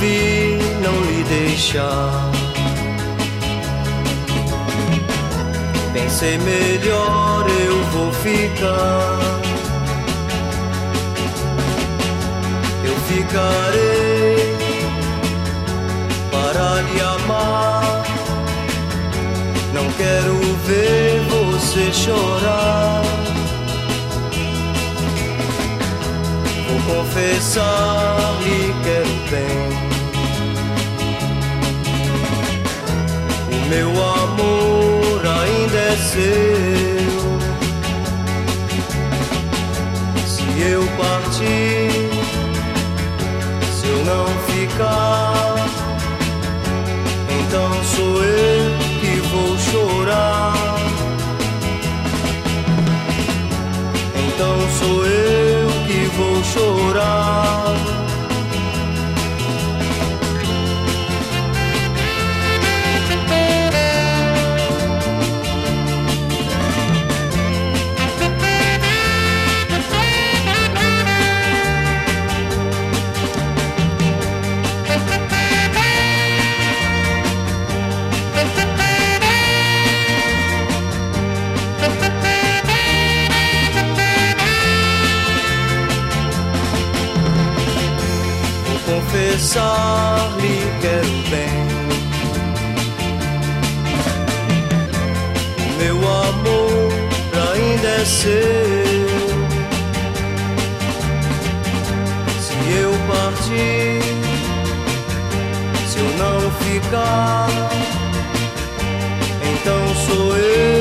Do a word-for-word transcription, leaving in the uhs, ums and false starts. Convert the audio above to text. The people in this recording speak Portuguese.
resolvi não lhe deixar. Pensei melhor, eu vou ficar. Eu ficarei para lhe amar. Não quero ver você chorar. Vou confessar, lhe quero bem. O meu amor ainda é seu. Se eu partir, se eu não ficar, então sou eu que vou chorar. Então sou eu que vou chorar. Confessar, lhe quero bem. O meu amor ainda é seu. Se eu partir, se eu não ficar, então sou eu